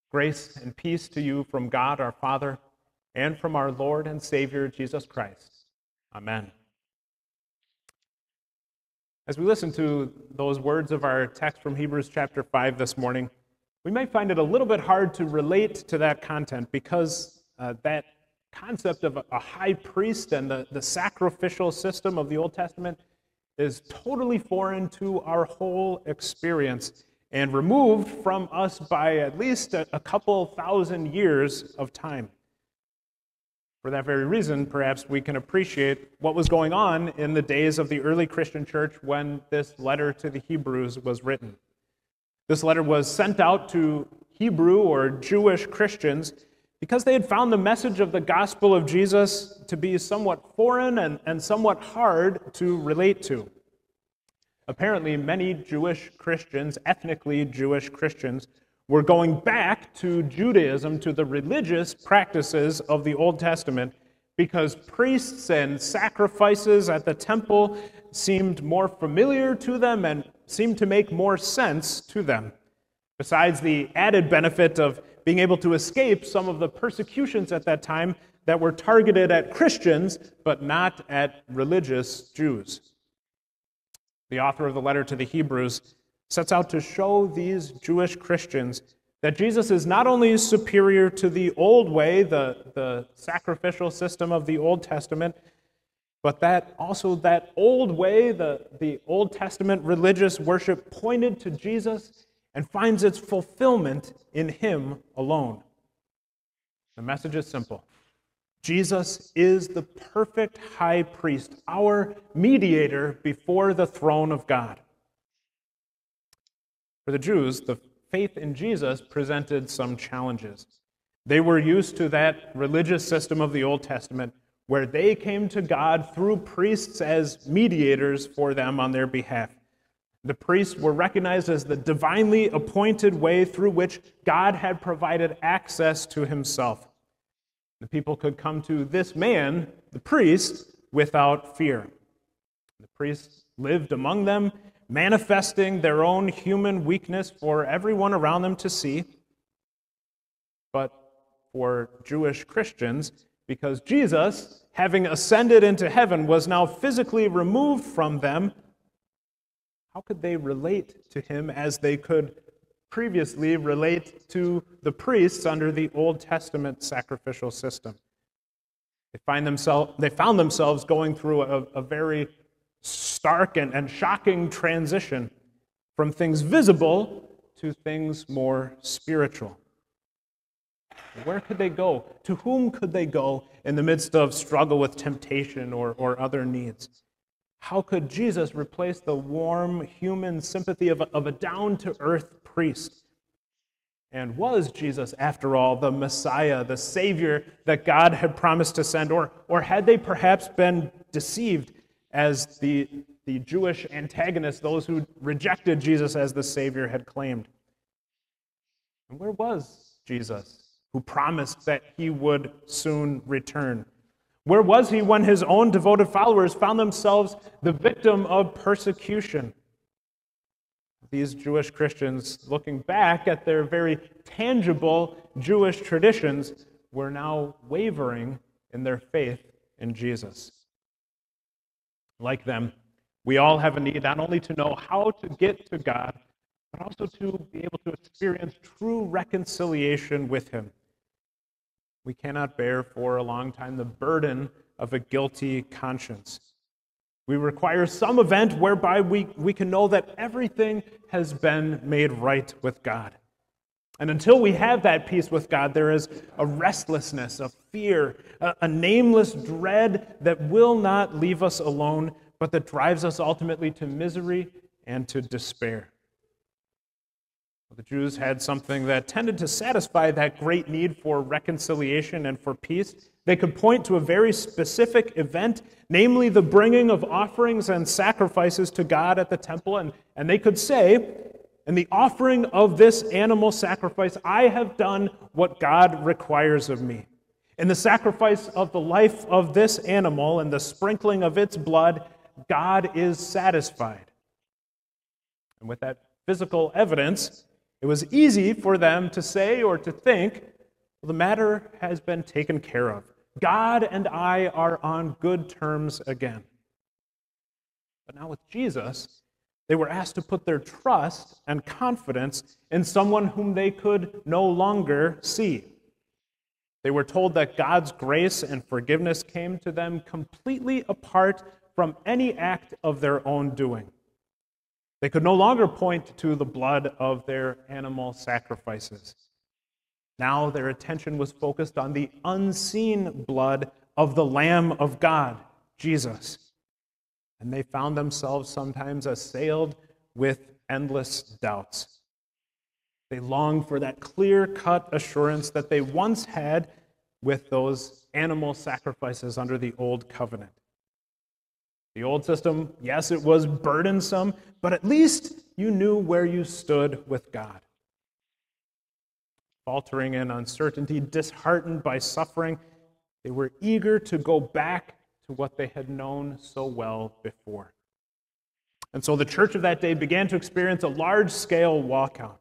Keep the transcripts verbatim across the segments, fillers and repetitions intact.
Grace and peace to you from God our Father and from our Lord and Savior Jesus Christ. Amen. As we listen to those words of our text from Hebrews chapter five this morning, we might find it a little bit hard to relate to that content because uh, that concept of a high priest and the, the sacrificial system of the Old Testament is totally foreign to our whole experience and removed from us by at least a, a couple thousand years of time. For that very reason, perhaps we can appreciate what was going on in the days of the early Christian church when this letter to the Hebrews was written. This letter was sent out to Hebrew or Jewish Christians because they had found the message of the gospel of Jesus to be somewhat foreign and, and somewhat hard to relate to. Apparently, many Jewish Christians, ethnically Jewish Christians, were going back to Judaism, to the religious practices of the Old Testament, because priests and sacrifices at the temple seemed more familiar to them and seemed to make more sense to them, besides the added benefit of being able to escape some of the persecutions at that time that were targeted at Christians, but not at religious Jews. The author of the letter to the Hebrews sets out to show these Jewish Christians that Jesus is not only superior to the old way, the, the sacrificial system of the Old Testament, but that also that old way, the, the Old Testament religious worship pointed to Jesus and finds its fulfillment in him alone. The message is simple. Jesus is the perfect high priest, our mediator before the throne of God. For the Jews, the faith in Jesus presented some challenges. They were used to that religious system of the Old Testament where they came to God through priests as mediators for them on their behalf. The priests were recognized as the divinely appointed way through which God had provided access to himself. The people could come to this man, the priest, without fear. The priests lived among them, manifesting their own human weakness for everyone around them to see. But for Jewish Christians, because Jesus, having ascended into heaven, was now physically removed from them, how could they relate to him as they could previously relate to the priests under the Old Testament sacrificial system? They, find themselves, they found themselves going through a, a very stark and, and shocking transition from things visible to things more spiritual. Where could they go? To whom could they go in the midst of struggle with temptation or, or other needs? How could Jesus replace the warm human sympathy of a, of a down-to-earth priest? And was Jesus, after all, the Messiah, the Savior that God had promised to send? Or, or had they perhaps been deceived as the, the Jewish antagonists, those who rejected Jesus as the Savior, had claimed? And where was Jesus, who promised that he would soon return? Where was he when his own devoted followers found themselves the victim of persecution? These Jewish Christians, looking back at their very tangible Jewish traditions, were now wavering in their faith in Jesus. Like them, we all have a need not only to know how to get to God, but also to be able to experience true reconciliation with him. We cannot bear for a long time the burden of a guilty conscience. We require some event whereby we, we can know that everything has been made right with God. And until we have that peace with God, there is a restlessness, a fear, a, a nameless dread that will not leave us alone, but that drives us ultimately to misery and to despair. The Jews had something that tended to satisfy that great need for reconciliation and for peace. They could point to a very specific event, namely the bringing of offerings and sacrifices to God at the temple, and, and they could say, in the offering of this animal sacrifice, I have done what God requires of me. In the sacrifice of the life of this animal and the sprinkling of its blood, God is satisfied. And with that physical evidence, It was easy for them to say or to think, well, the matter has been taken care of. God and I are on good terms again. But now with Jesus, they were asked to put their trust and confidence in someone whom they could no longer see. They were told that God's grace and forgiveness came to them completely apart from any act of their own doing. They could no longer point to the blood of their animal sacrifices. Now their attention was focused on the unseen blood of the Lamb of God, Jesus. And they found themselves sometimes assailed with endless doubts. They longed for that clear-cut assurance that they once had with those animal sacrifices under the Old Covenant. The old system, yes, it was burdensome, but at least you knew where you stood with God. Faltering in uncertainty, disheartened by suffering, they were eager to go back to what they had known so well before. And so the church of that day began to experience a large-scale walkout.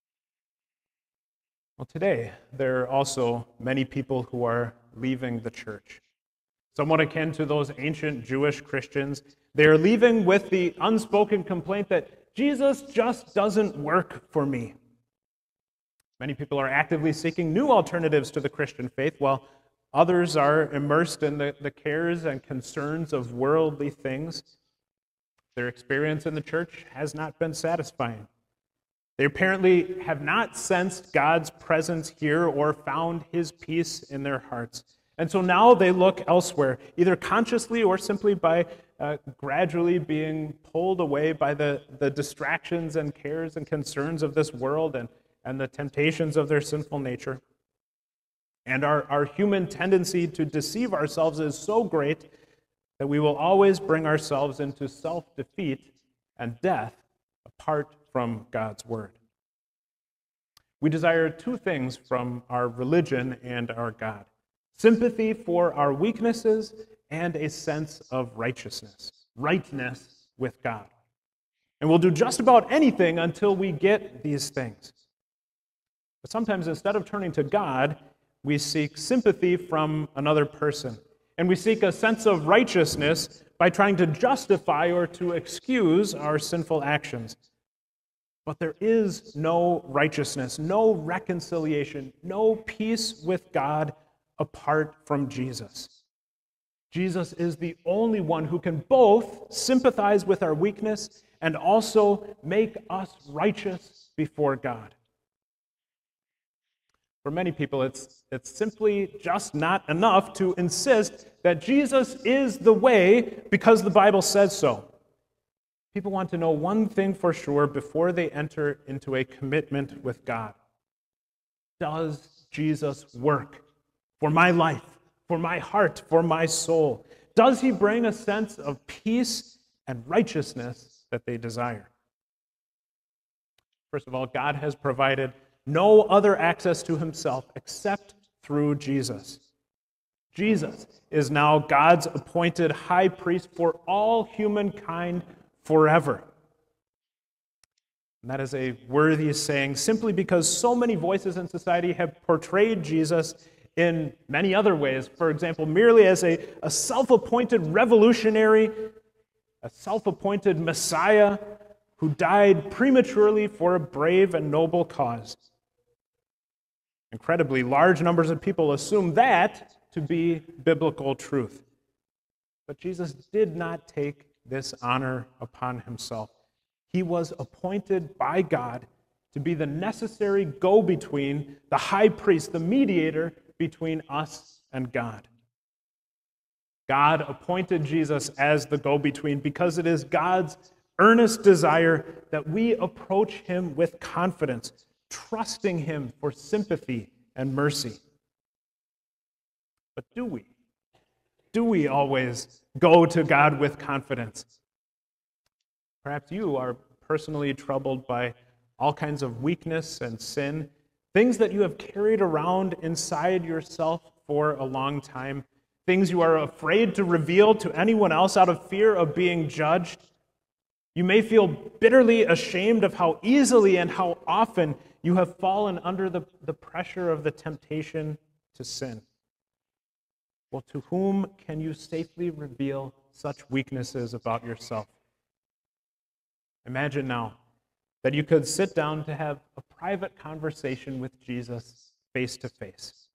Well, today, there are also many people who are leaving the church. Somewhat akin to those ancient Jewish Christians, they are leaving with the unspoken complaint that Jesus just doesn't work for me. Many people are actively seeking new alternatives to the Christian faith, while others are immersed in the, the cares and concerns of worldly things. Their experience in the church has not been satisfying. They apparently have not sensed God's presence here or found his peace in their hearts. And so now they look elsewhere, either consciously or simply by uh, gradually being pulled away by the, the distractions and cares and concerns of this world and, and the temptations of their sinful nature. And our, our human tendency to deceive ourselves is so great that we will always bring ourselves into self-defeat and death apart from God's word. We desire two things from our religion and our God: sympathy for our weaknesses and a sense of righteousness, rightness with God. And we'll do just about anything until we get these things. But sometimes instead of turning to God, we seek sympathy from another person. And we seek a sense of righteousness by trying to justify or to excuse our sinful actions. But there is no righteousness, no reconciliation, no peace with God apart from Jesus. Jesus is the only one who can both sympathize with our weakness and also make us righteous before God. For many people, it's, it's simply just not enough to insist that Jesus is the way because the Bible says so. People want to know one thing for sure before they enter into a commitment with God. Does Jesus work for my life, for my heart, for my soul? Does he bring a sense of peace and righteousness that they desire? First of all, God has provided no other access to himself except through Jesus. Jesus is now God's appointed high priest for all humankind forever. And that is a worthy saying simply because so many voices in society have portrayed Jesus in many other ways. For example, merely as a, a self-appointed revolutionary, a self-appointed Messiah who died prematurely for a brave and noble cause. Incredibly, large numbers of people assume that to be biblical truth. But Jesus did not take this honor upon himself. He was appointed by God to be the necessary go-between, the high priest, the mediator between us and God. God appointed Jesus as the go-between because it is God's earnest desire that we approach him with confidence, trusting him for sympathy and mercy. But do we? Do we always go to God with confidence? Perhaps you are personally troubled by all kinds of weakness and sin, things that you have carried around inside yourself for a long time, things you are afraid to reveal to anyone else out of fear of being judged. You may feel bitterly ashamed of how easily and how often you have fallen under the, the pressure of the temptation to sin. Well, to whom can you safely reveal such weaknesses about yourself? Imagine now that you could sit down to have a private conversation with Jesus face to face.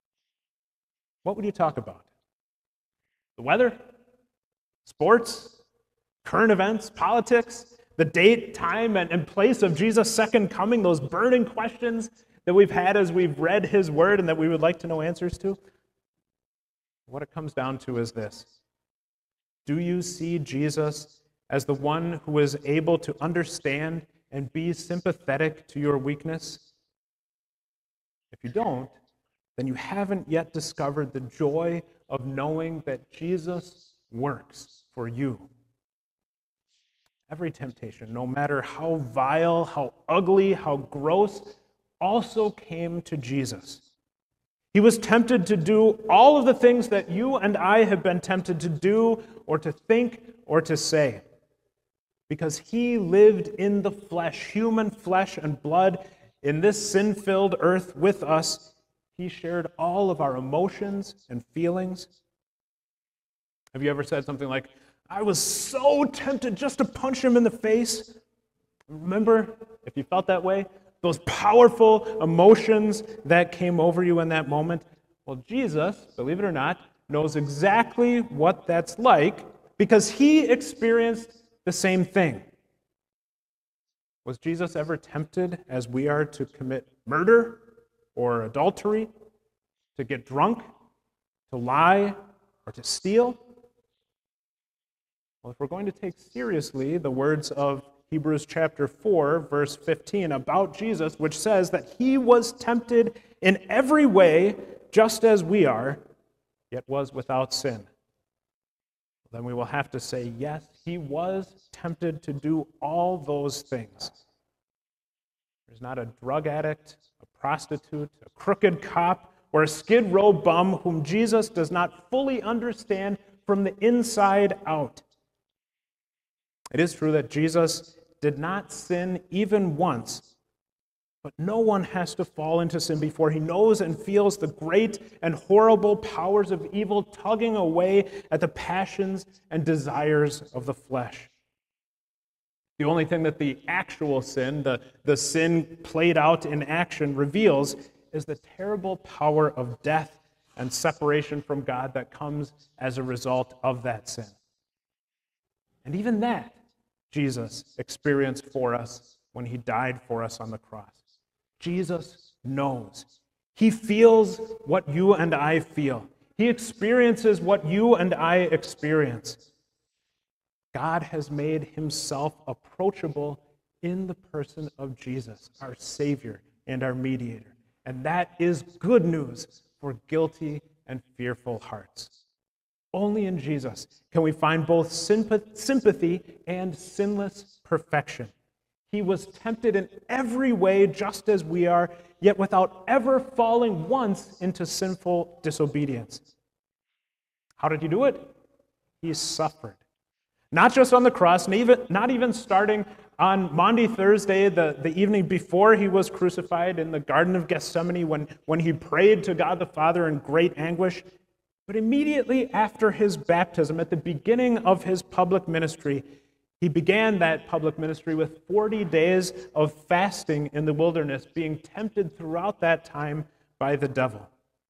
What would you talk about? The weather? Sports? Current events? Politics? The date, time, and, and place of Jesus' second coming? Those burning questions that we've had as we've read his word and that we would like to know answers to? What it comes down to is this. Do you see Jesus as the one who is able to understand and be sympathetic to your weakness? If you don't, then you haven't yet discovered the joy of knowing that Jesus works for you. Every temptation, no matter how vile, how ugly, how gross, also came to Jesus. He was tempted to do all of the things that you and I have been tempted to do or to think or to say. Because he lived in the flesh, human flesh and blood, in this sin-filled earth with us. He shared all of our emotions and feelings. Have you ever said something like, I was so tempted just to punch him in the face? Remember, if you felt that way, those powerful emotions that came over you in that moment? Well, Jesus, believe it or not, knows exactly what that's like because he experienced the same thing. Was Jesus ever tempted, as we are, to commit murder or adultery, to get drunk, to lie, or to steal? Well, if we're going to take seriously the words of Hebrews chapter four, verse fifteen about Jesus, which says that he was tempted in every way just as we are, yet was without sin, then we will have to say, yes, he was tempted to do all those things. There's not a drug addict, a prostitute, a crooked cop, or a skid row bum whom Jesus does not fully understand from the inside out. It is true that Jesus did not sin even once, but no one has to fall into sin before he knows and feels the great and horrible powers of evil tugging away at the passions and desires of the flesh. The only thing that the actual sin, the, the sin played out in action, reveals is the terrible power of death and separation from God that comes as a result of that sin. And even that, Jesus experienced for us when he died for us on the cross. Jesus knows. He feels what you and I feel. He experiences what you and I experience. God has made himself approachable in the person of Jesus, our Savior and our mediator. And that is good news for guilty and fearful hearts. Only in Jesus can we find both sympathy and sinless perfection. He was tempted in every way just as we are, yet without ever falling once into sinful disobedience. How did he do it? He suffered. Not just on the cross, not even, not even starting on Maundy Thursday, the, the evening before he was crucified in the Garden of Gethsemane when, when he prayed to God the Father in great anguish, but immediately after his baptism, at the beginning of his public ministry, he began that public ministry with forty days of fasting in the wilderness, being tempted throughout that time by the devil.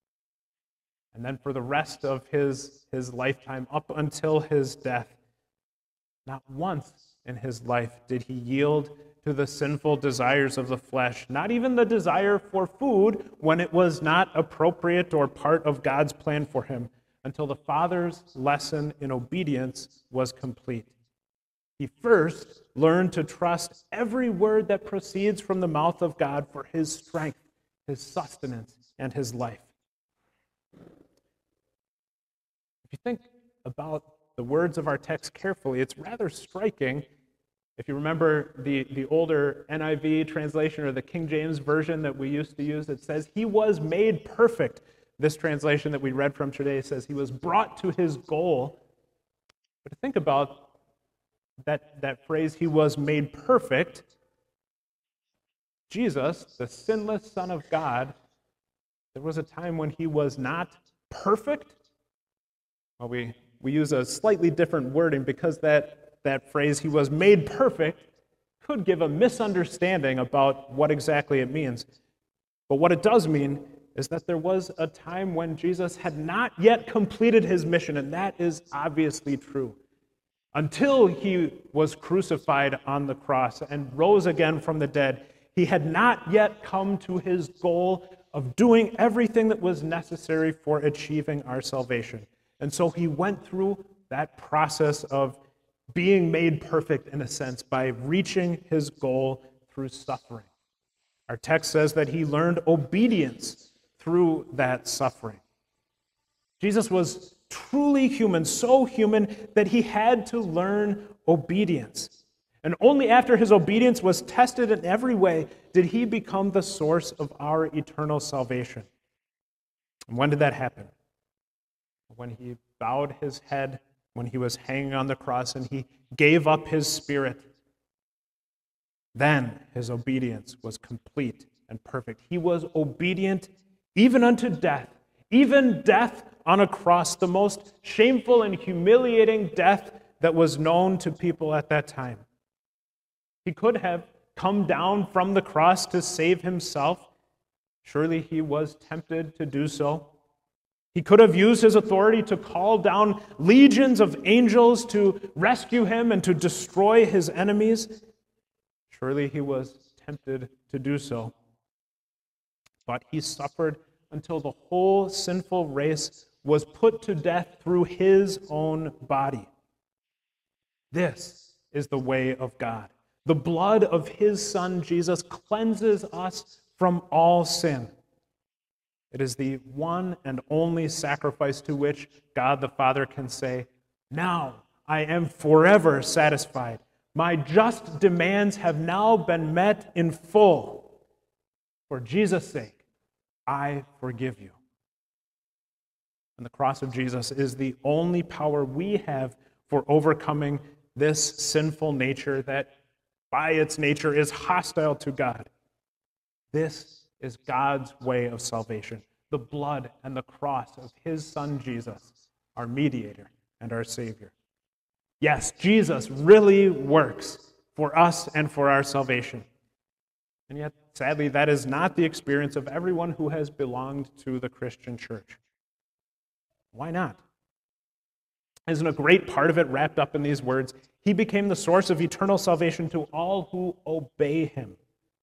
And then for the rest of his, his lifetime, up until his death, not once in his life did he yield to the sinful desires of the flesh, not even the desire for food when it was not appropriate or part of God's plan for him, until the Father's lesson in obedience was complete. He first learned to trust every word that proceeds from the mouth of God for his strength, his sustenance, and his life. If you think about the words of our text carefully, it's rather striking. If you remember the, the older N I V translation or the King James Version that we used to use, it says, he was made perfect. This translation that we read from today says he was brought to his goal. But to think about the, the words of our text carefully, it's rather striking. If you remember the, the older N I V translation or the King James Version that we used to use, it says he was made perfect. This translation that we read from today says he was brought to his goal. But to think about that, that phrase, he was made perfect, Jesus, the sinless Son of God, there was a time when he was not perfect. Well, we, we use a slightly different wording because that, that phrase, he was made perfect, could give a misunderstanding about what exactly it means. But what it does mean is that there was a time when Jesus had not yet completed his mission, and that is obviously true. Until he was crucified on the cross and rose again from the dead, he had not yet come to his goal of doing everything that was necessary for achieving our salvation. And so he went through that process of being made perfect, in a sense, by reaching his goal through suffering. Our text says that he learned obedience through that suffering. Jesus was truly human, so human that he had to learn obedience. And only after his obedience was tested in every way did he become the source of our eternal salvation. And when did that happen? When he bowed his head, when he was hanging on the cross, and he gave up his spirit. Then his obedience was complete and perfect. He was obedient even unto death, even death on a cross, the most shameful and humiliating death that was known to people at that time. He could have come down from the cross to save himself. Surely he was tempted to do so. He could have used his authority to call down legions of angels to rescue him and to destroy his enemies. Surely he was tempted to do so. But he suffered until the whole sinful race was put to death through his own body. This is the way of God. The blood of his Son, Jesus, cleanses us from all sin. It is the one and only sacrifice to which God the Father can say, "Now I am forever satisfied. My just demands have now been met in full. For Jesus' sake, I forgive you." And the cross of Jesus is the only power we have for overcoming this sinful nature that by its nature is hostile to God. This is God's way of salvation, the blood and the cross of his Son Jesus, our mediator and our Savior. Yes, Jesus really works for us and for our salvation. And yet, sadly, that is not the experience of everyone who has belonged to the Christian church. Why not? Isn't a great part of it wrapped up in these words? He became the source of eternal salvation to all who obey him.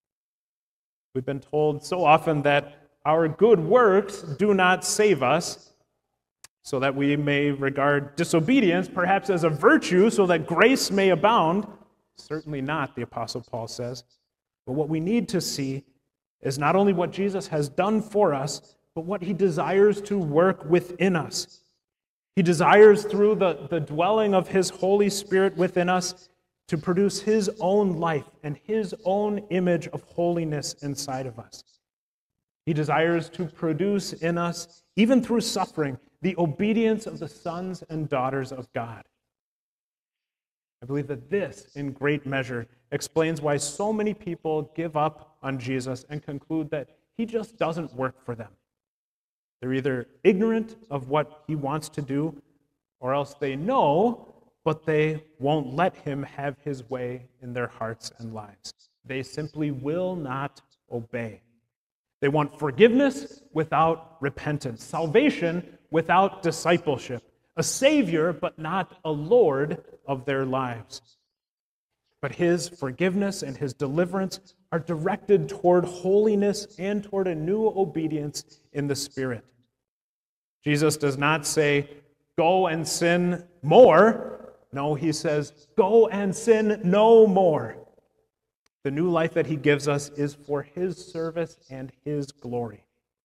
We've been told so often that our good works do not save us, so that we may regard disobedience perhaps as a virtue so that grace may abound. Certainly not, the Apostle Paul says. But what we need to see is not only what Jesus has done for us, but what he desires to work within us. He desires, through the, the dwelling of his Holy Spirit within us, to produce his own life and his own image of holiness inside of us. He desires to produce in us, even through suffering, the obedience of the sons and daughters of God. I believe that this, in great measure, explains why so many people give up on Jesus and conclude that he just doesn't work for them. They're either ignorant of what he wants to do, or else they know, but they won't let him have his way in their hearts and lives. They simply will not obey. They want forgiveness without repentance, salvation without discipleship, a Savior but not a Lord of their lives. But his forgiveness and his deliverance are directed toward holiness and toward a new obedience in the Spirit. Jesus does not say, "Go and sin more." No, he says, "Go and sin no more." The new life that he gives us is for his service and his glory.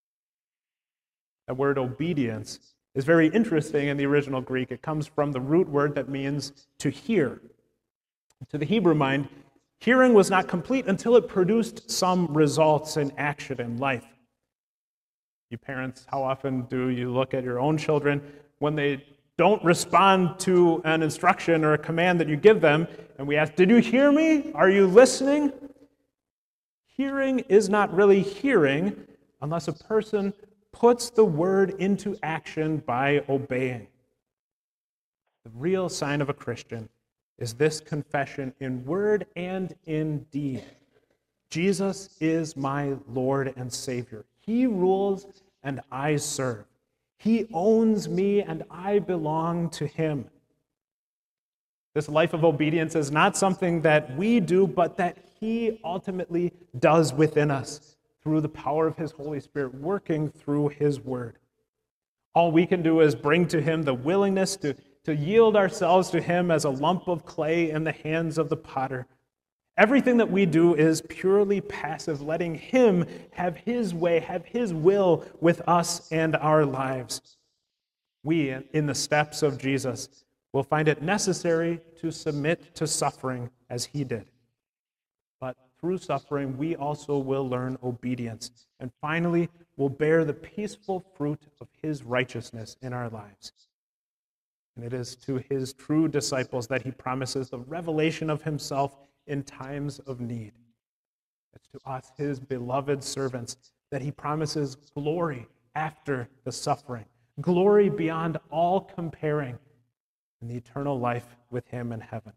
That word obedience is very interesting in the original Greek. It comes from the root word that means to hear. To the Hebrew mind, hearing was not complete until it produced some results in action in life. You parents, how often do you look at your own children when they don't respond to an instruction or a command that you give them, and we ask, did you hear me? Are you listening? Hearing is not really hearing unless a person puts the word into action by obeying. The real sign of a Christian is this confession in word and in deed. Jesus is my Lord and Savior. He rules and I serve. He owns me and I belong to him. This life of obedience is not something that we do, but that he ultimately does within us through the power of his Holy Spirit working through his word. All we can do is bring to him the willingness to, to yield ourselves to him as a lump of clay in the hands of the potter. Everything that we do is purely passive, letting him have his way, have his will with us and our lives. We, in the steps of Jesus, will find it necessary to submit to suffering as he did. But through suffering, we also will learn obedience, and finally will bear the peaceful fruit of his righteousness in our lives. And it is to his true disciples that he promises the revelation of himself in times of need. It's to us, his beloved servants, that he promises glory after the suffering, glory beyond all comparing, and the eternal life with him in heaven.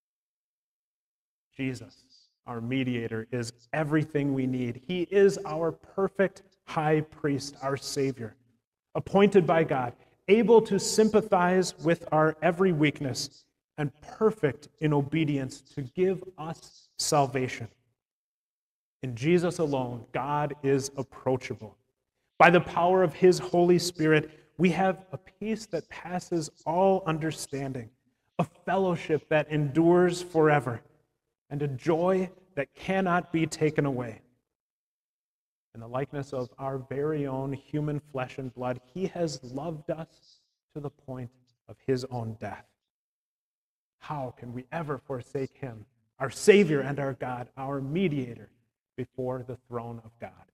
Jesus, our mediator, is everything we need. He is our perfect high priest, our Savior, appointed by God, able to sympathize with our every weakness, and perfect in obedience to give us salvation. In Jesus alone, God is approachable. By the power of his Holy Spirit, we have a peace that passes all understanding, a fellowship that endures forever, and a joy that cannot be taken away. In the likeness of our very own human flesh and blood, he has loved us to the point of his own death. How can we ever forsake him, our Savior and our God, our mediator, before the throne of God?